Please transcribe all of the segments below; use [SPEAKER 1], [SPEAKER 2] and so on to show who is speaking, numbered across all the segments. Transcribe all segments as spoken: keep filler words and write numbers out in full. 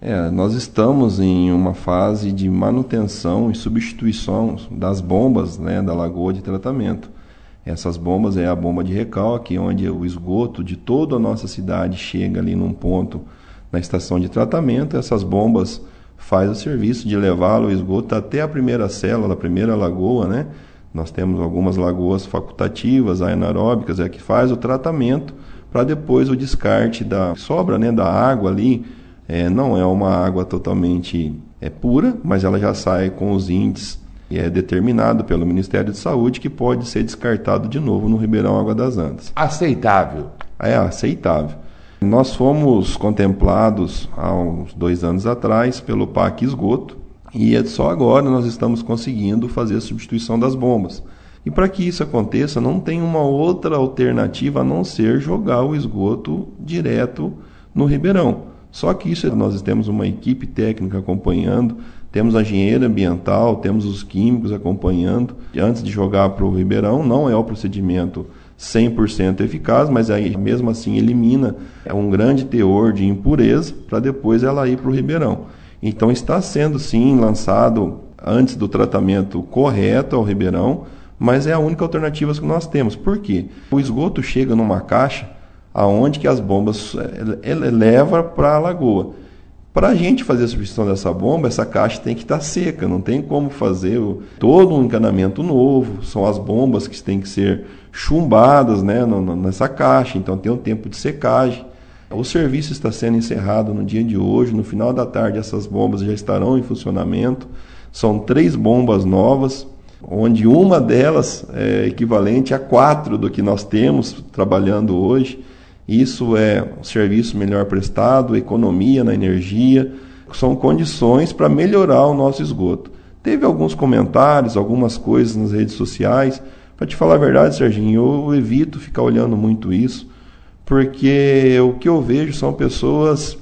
[SPEAKER 1] É, nós estamos em uma fase de manutenção e substituição das bombas, né, da lagoa de tratamento. Essas bombas é a bomba de recalque, onde o esgoto de toda a nossa cidade chega ali num ponto na estação de tratamento. Essas bombas fazem o serviço de levá-lo o esgoto até a primeira célula, a primeira lagoa, né? Nós temos algumas lagoas facultativas, anaeróbicas, é que faz o tratamento para depois o descarte da sobra, né, da água ali. É, não é uma água totalmente é, pura, mas ela já sai com os índices e é determinado pelo Ministério de Saúde que pode ser descartado de novo no Ribeirão Água das Antas.
[SPEAKER 2] Aceitável?
[SPEAKER 1] É aceitável. Nós fomos contemplados há uns dois anos atrás pelo P A C Esgoto e é só agora nós estamos conseguindo fazer a substituição das bombas. E para que isso aconteça, não tem uma outra alternativa a não ser jogar o esgoto direto no Ribeirão. Só que isso nós temos uma equipe técnica acompanhando, temos a engenheira ambiental, temos os químicos acompanhando. E antes de jogar para o Ribeirão, não é o procedimento cem por cento eficaz, mas aí mesmo assim elimina um grande teor de impureza para depois ela ir para o Ribeirão. Então está sendo sim lançado antes do tratamento correto ao Ribeirão, mas é a única alternativa que nós temos. Por quê? O esgoto chega numa caixa aonde que as bombas ele leva para a lagoa. Para a gente fazer a substituição dessa bomba, essa caixa tem que estar seca, não tem como fazer o, todo um encanamento novo, são as bombas que têm que ser chumbadas, né, no, nessa caixa, então tem um tempo de secagem. O serviço está sendo encerrado no dia de hoje, no final da tarde essas bombas já estarão em funcionamento, são três bombas novas, onde uma delas é equivalente a quatro do que nós temos trabalhando hoje. Isso é um serviço melhor prestado, economia na energia, são condições para melhorar o nosso esgoto. Teve alguns comentários, algumas coisas nas redes sociais. Para te falar a verdade, Serginho, eu evito ficar olhando muito isso, porque o que eu vejo são pessoas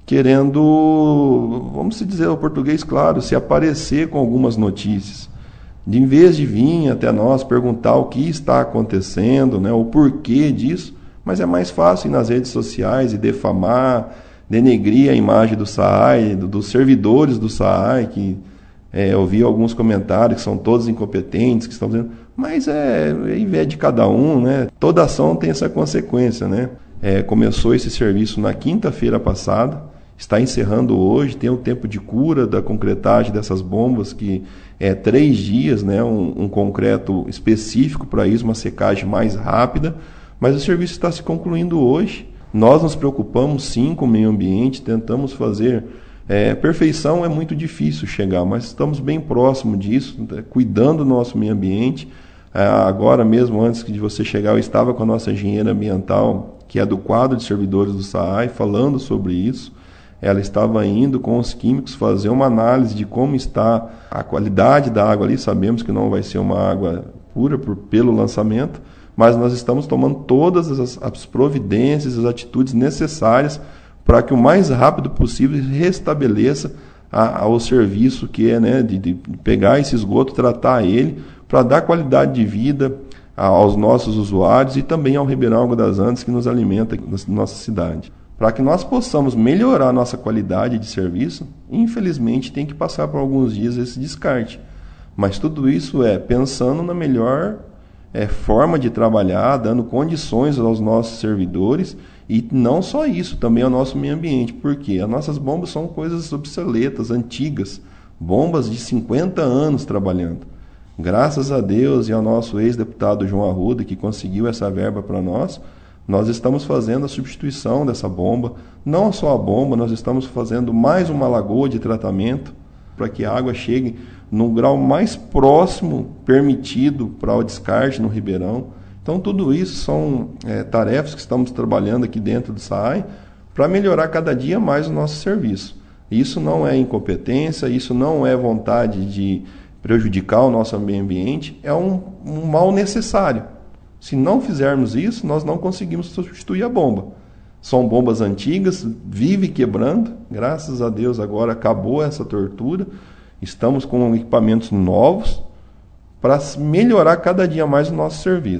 [SPEAKER 1] querendo, vamos dizer o português claro, se aparecer com algumas notícias. De, em vez de vir até nós perguntar o que está acontecendo, né, o porquê disso, mas é mais fácil ir nas redes sociais e defamar, denegrir a imagem do S A A I, do, dos servidores do S A A I, que é, eu vi alguns comentários que são todos incompetentes, que estão dizendo, mas é, é em vez de cada um, né? Toda ação tem essa consequência, né? É, começou esse serviço na quinta-feira passada, está encerrando hoje, tem o tempo de cura da concretagem dessas bombas, que é três dias, né? um, um concreto específico para isso, uma secagem mais rápida, mas o serviço está se concluindo hoje. Nós nos preocupamos sim com o meio ambiente, tentamos fazer... É, perfeição é muito difícil chegar, mas estamos bem próximo disso, cuidando do nosso meio ambiente. É, agora mesmo, antes de você chegar, eu estava com a nossa engenheira ambiental, que é do quadro de servidores do S A A I, falando sobre isso. Ela estava indo com os químicos fazer uma análise de como está a qualidade da água ali. Sabemos que não vai ser uma água pura por, pelo lançamento, mas nós estamos tomando todas as, as providências, as atitudes necessárias para que o mais rápido possível restabeleça a, a, o serviço que é, né, de, de pegar esse esgoto, tratar ele, para dar qualidade de vida a, aos nossos usuários e também ao Ribeirão Água das Antas, que nos alimenta na nossa cidade. Para que nós possamos melhorar a nossa qualidade de serviço, infelizmente tem que passar por alguns dias esse descarte. Mas tudo isso é pensando na melhor É, forma de trabalhar, dando condições aos nossos servidores e não só isso, também ao nosso meio ambiente, porque as nossas bombas são coisas obsoletas, antigas, bombas de cinquenta anos trabalhando. Graças a Deus e ao nosso ex-deputado João Arruda, que conseguiu essa verba para nós, nós estamos fazendo a substituição dessa bomba, não só a bomba, nós estamos fazendo mais uma lagoa de tratamento para que a água chegue no grau mais próximo permitido para o descarte no Ribeirão. Então, tudo isso são é, tarefas que estamos trabalhando aqui dentro do S A A I para melhorar cada dia mais o nosso serviço. Isso não é incompetência, isso não é vontade de prejudicar o nosso meio ambiente, é um, um mal necessário. Se não fizermos isso, nós não conseguimos substituir a bomba. São bombas antigas, vive quebrando, graças a Deus agora acabou essa tortura. Estamos com equipamentos novos para melhorar cada dia mais o nosso serviço.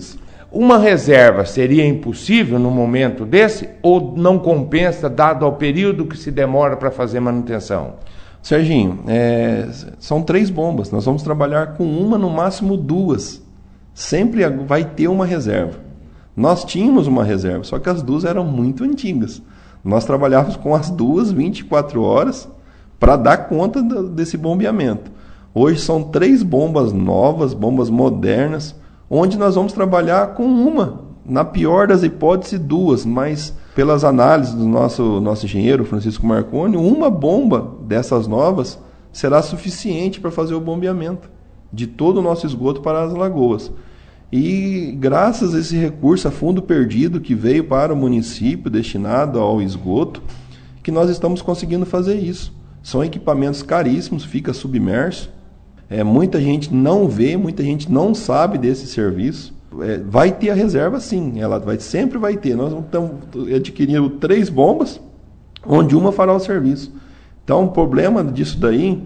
[SPEAKER 2] Uma reserva seria impossível no momento desse ou não compensa, dado ao período que se demora para fazer manutenção?
[SPEAKER 1] Serginho, é, são três bombas. Nós vamos trabalhar com uma, no máximo duas. Sempre vai ter uma reserva. Nós tínhamos uma reserva, só que as duas eram muito antigas. Nós trabalhávamos com as duas vinte e quatro horas para dar conta do, desse bombeamento. Hoje são três bombas novas, bombas modernas, onde nós vamos trabalhar com uma, na pior das hipóteses, duas, mas pelas análises do nosso, nosso engenheiro, Francisco Marconi, uma bomba dessas novas será suficiente para fazer o bombeamento de todo o nosso esgoto para as lagoas. E graças a esse recurso a fundo perdido que veio para o município destinado ao esgoto, que nós estamos conseguindo fazer isso. São equipamentos caríssimos, fica submerso. É, muita gente não vê, muita gente não sabe desse serviço. É, vai ter a reserva sim, ela vai, sempre vai ter. Nós estamos adquirindo três bombas, onde uma fará o serviço. Então o problema disso daí,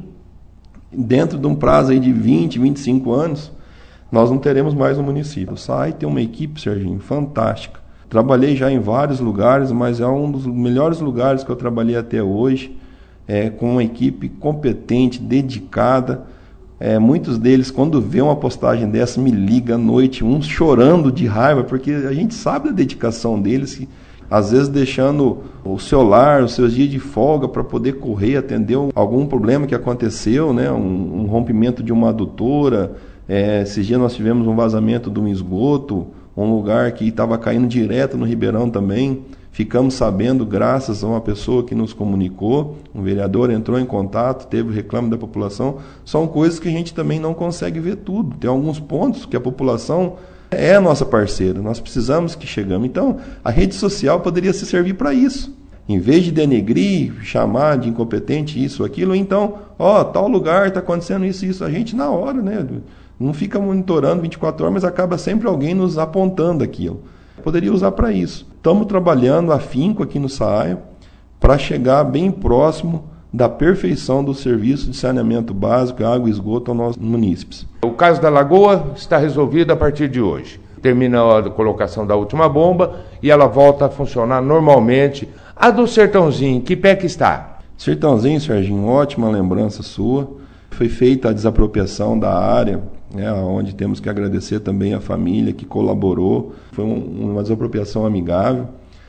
[SPEAKER 1] dentro de um prazo aí de vinte, vinte e cinco anos, nós não teremos mais no município. O S A I tem uma equipe, Serginho, fantástica. Trabalhei já em vários lugares, mas é um dos melhores lugares que eu trabalhei até hoje, é, com uma equipe competente, dedicada. É, muitos deles, quando vê uma postagem dessa, me ligam à noite, uns chorando de raiva, porque a gente sabe da dedicação deles, que, às vezes deixando o seu lar, os seus dias de folga para poder correr, atender algum problema que aconteceu, né? um, um rompimento de uma adutora. É, esses dias nós tivemos um vazamento de um esgoto, um lugar que estava caindo direto no Ribeirão também. Ficamos sabendo graças a uma pessoa que nos comunicou, um vereador entrou em contato, teve o reclame da população. São coisas que a gente também não consegue ver tudo. Tem alguns pontos que a população é a nossa parceira, nós precisamos que chegamos. Então, a rede social poderia se servir para isso. Em vez de denegrir, chamar de incompetente isso, aquilo, então, ó, tal lugar está acontecendo isso, isso. A gente na hora, né? Não fica monitorando vinte e quatro horas, mas acaba sempre alguém nos apontando aquilo. Poderia usar para isso. Estamos trabalhando afinco aqui no S A I para chegar bem próximo da perfeição do serviço de saneamento básico, água e esgoto aos nossos munícipes.
[SPEAKER 2] O caso da Lagoa está resolvido a partir de hoje. Termina a colocação da última bomba e ela volta a funcionar normalmente. A do Sertãozinho, que pé que está?
[SPEAKER 1] Sertãozinho, Serginho, ótima lembrança sua. Foi feita a desapropriação da área, né, onde temos que agradecer também a família que colaborou. Foi um, uma desapropriação amigável.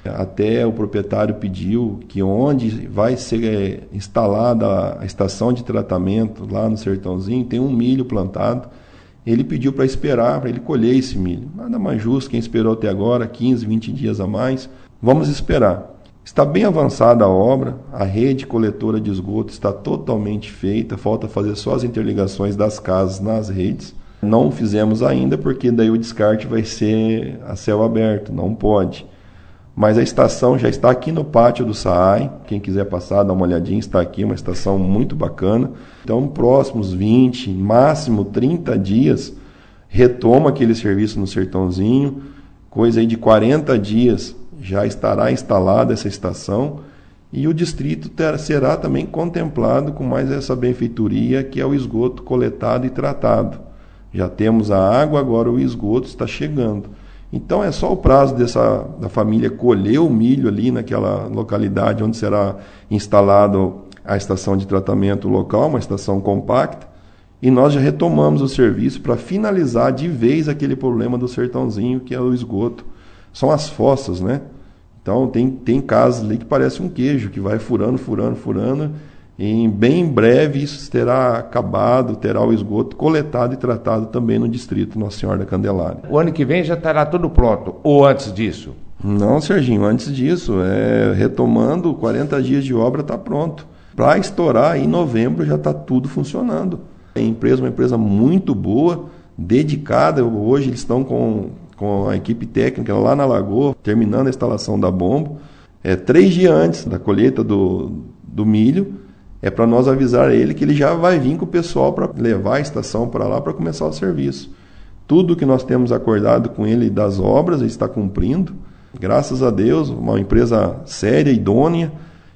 [SPEAKER 1] Até o proprietário pediu que onde vai ser é, instalada a estação de tratamento lá no Sertãozinho, tem um milho plantado. Ele pediu para esperar, para ele colher esse milho. Nada mais justo, quem esperou até agora, quinze, vinte dias a mais. Vamos esperar. Está bem avançada a obra, a rede coletora de esgoto está totalmente feita, falta fazer só as interligações das casas nas redes. Não fizemos ainda porque daí o descarte vai ser a céu aberto, não pode. Mas a estação já está aqui no pátio do S A I, quem quiser passar, dar uma olhadinha, está aqui, uma estação muito bacana. Então, próximos vinte, máximo trinta dias, retoma aquele serviço no Sertãozinho, coisa aí de quarenta dias, já estará instalada essa estação e o distrito ter, será também contemplado com mais essa benfeitoria que é o esgoto coletado e tratado. Já temos a água, agora o esgoto está chegando. Então é só o prazo dessa, da família colher o milho ali naquela localidade onde será instalado a estação de tratamento local, uma estação compacta, e nós já retomamos o serviço para finalizar de vez aquele problema do Sertãozinho, que é o esgoto. São as fossas, né? Então tem, tem casas ali que parece um queijo, que vai furando, furando, furando, e bem em breve isso terá acabado, terá o esgoto coletado e tratado também no distrito Nossa Senhora da Candelária.
[SPEAKER 2] O ano que vem já estará tudo pronto, ou antes disso?
[SPEAKER 1] Não, Serginho, antes disso, é, retomando, quarenta dias de obra está pronto. Para estourar, em novembro já está tudo funcionando. A empresa é uma empresa muito boa, dedicada, hoje eles estão com... com a equipe técnica lá na Lagoa, terminando a instalação da bomba. É, três dias antes da colheita do, do milho, é para nós avisar ele que ele já vai vir com o pessoal para levar a estação para lá para começar o serviço. Tudo que nós temos acordado com ele das obras, ele está cumprindo. Graças a Deus, uma empresa séria, idônea,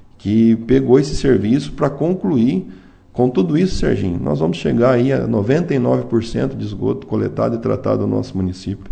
[SPEAKER 1] que pegou esse serviço para concluir. Com tudo isso, Serginho, nós vamos chegar aí a noventa e nove por cento de esgoto coletado e tratado no nosso município.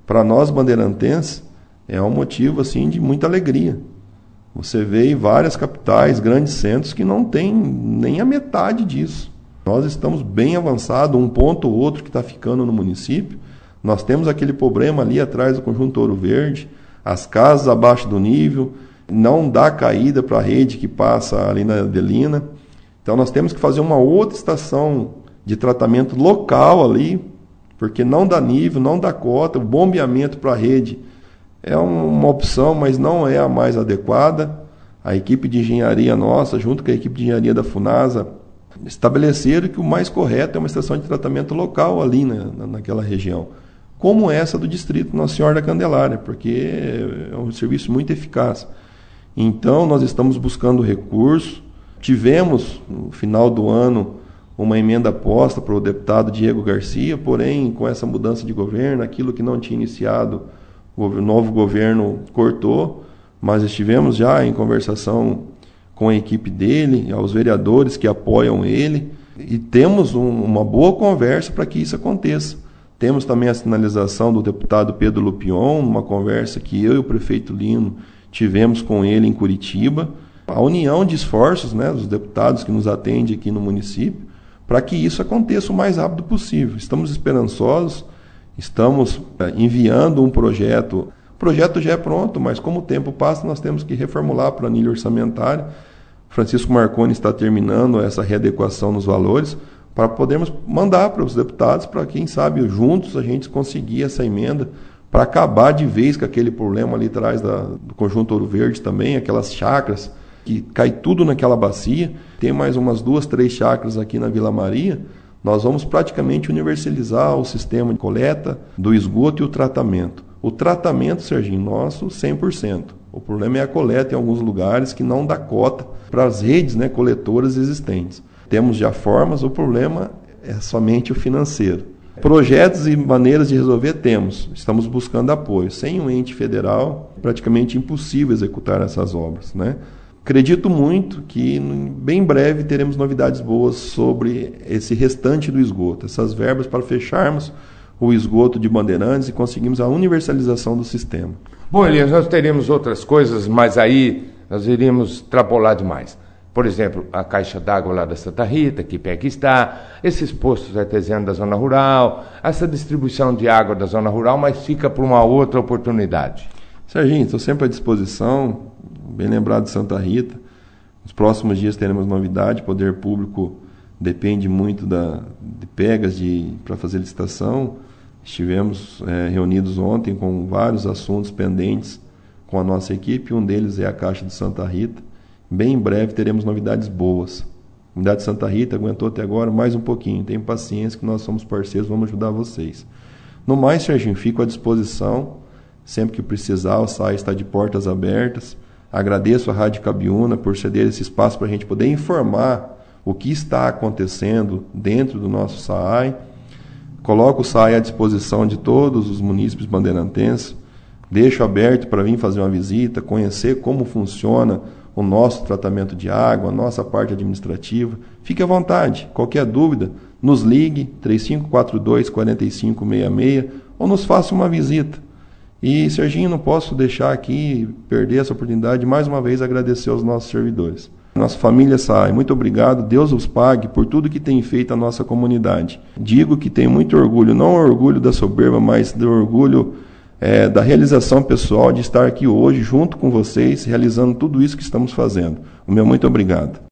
[SPEAKER 1] para nós bandeirantenses, é um motivo assim de muita alegria. Você vê em várias capitais, grandes centros, que não tem nem a metade disso. Nós estamos bem avançados, um ponto ou outro que está ficando no município. Nós temos aquele problema ali atrás do Conjunto Ouro Verde, as casas abaixo do nível, não dá caída para a rede que passa ali na Adelina. Então nós temos que fazer uma outra estação de tratamento local ali, porque não dá nível, não dá cota, o bombeamento para a rede é uma opção, mas não é a mais adequada. A equipe de engenharia nossa, junto com a equipe de engenharia da FUNASA, estabeleceram que o mais correto é uma estação de tratamento local ali na, naquela região, como essa do distrito Nossa Senhora da Candelária, porque é um serviço muito eficaz. Então nós estamos buscando recurso. Tivemos, no final do ano, uma emenda posta para o deputado Diego Garcia, porém, com essa mudança de governo, aquilo que não tinha iniciado, o novo governo cortou, mas estivemos já em conversação com a equipe dele, aos vereadores que apoiam ele, e temos um, uma boa conversa para que isso aconteça. Temos também a sinalização do deputado Pedro Lupion, uma conversa que eu e o prefeito Lino tivemos com ele em Curitiba, a união de esforços, né, dos deputados que nos atendem aqui no município, para que isso aconteça o mais rápido possível. Estamos esperançosos, estamos é, enviando um projeto. O projeto já é pronto, mas como o tempo passa, nós temos que reformular a planilha orçamentária. Francisco Marconi está terminando essa readequação nos valores, para podermos mandar para os deputados, para quem sabe juntos a gente conseguir essa emenda, para acabar de vez com aquele problema ali atrás da, do Conjunto Ouro Verde também, aquelas chácaras, que cai tudo naquela bacia. Tem mais umas duas, três chácaras aqui na Vila Maria. Nós vamos praticamente universalizar o sistema de coleta do esgoto e o tratamento. O tratamento, Serginho, nosso, cem por cento. O problema é a coleta em alguns lugares que não dá cota para as redes, né, coletoras existentes. Temos já formas, o problema é somente o financeiro. Projetos e maneiras de resolver temos, estamos buscando apoio. Sem um ente federal, praticamente impossível executar essas obras, né? Acredito muito que bem breve teremos novidades boas sobre esse restante do esgoto, essas verbas para fecharmos o esgoto de Bandeirantes e conseguirmos a universalização do sistema.
[SPEAKER 2] Bom, Elias, nós teremos outras coisas, mas aí nós iríamos extrapolar demais. Por exemplo, a caixa d'água lá da Santa Rita, que pé que está, esses postos artesianos da zona rural, essa distribuição de água da zona rural, mas fica para uma outra oportunidade.
[SPEAKER 1] Serginho, estou sempre à disposição, bem lembrado de Santa Rita. Nos próximos dias teremos novidade, o poder público depende muito da, de pegas para fazer licitação. Estivemos é, reunidos ontem com vários assuntos pendentes com a nossa equipe, um deles é a Caixa de Santa Rita. Bem em breve teremos novidades boas. A Comunidade de Santa Rita aguentou até agora mais um pouquinho. Tenham paciência que nós somos parceiros, vamos ajudar vocês. No mais, Serginho, fico à disposição. Sempre que precisar, o S A I está de portas abertas. Agradeço a Rádio Cabiúna por ceder esse espaço para a gente poder informar o que está acontecendo dentro do nosso S A I. Coloco o S A I à disposição de todos os munícipes bandeirantenses. Deixo aberto para vir fazer uma visita, conhecer como funciona o nosso tratamento de água, a nossa parte administrativa. Fique à vontade. Qualquer dúvida, nos ligue, três cinco quatro dois, quatro cinco seis seis, ou nos faça uma visita. E, Serginho, não posso deixar aqui, perder essa oportunidade de mais uma vez agradecer aos nossos servidores. Nossa família S A I, muito obrigado. Deus os pague por tudo que tem feito a nossa comunidade. Digo que tenho muito orgulho, não orgulho da soberba, mas do orgulho É, da realização pessoal de estar aqui hoje junto com vocês, realizando tudo isso que estamos fazendo. O meu muito obrigado.